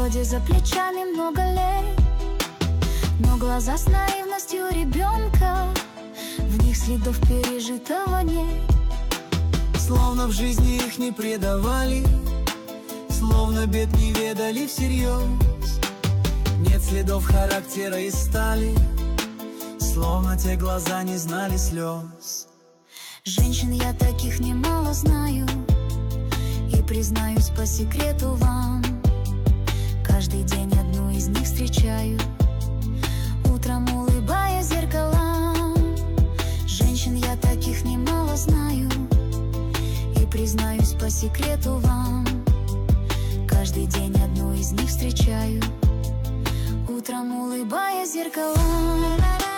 свободе, за плечами много лет, но глаза с наивностью ребенка, в них следов пережитого нет. Словно в жизни их не предавали, словно бед не ведали всерьез. Нет следов характера и стали, словно те глаза не знали слез. Женщин я таких немало знаю, и признаюсь по секрету вам, каждый день одну из них встречаю, утром улыбаясь зеркалам. Женщин я таких немало знаю, и признаюсь по секрету вам, каждый день одну из них встречаю, утром улыбаясь зеркалам.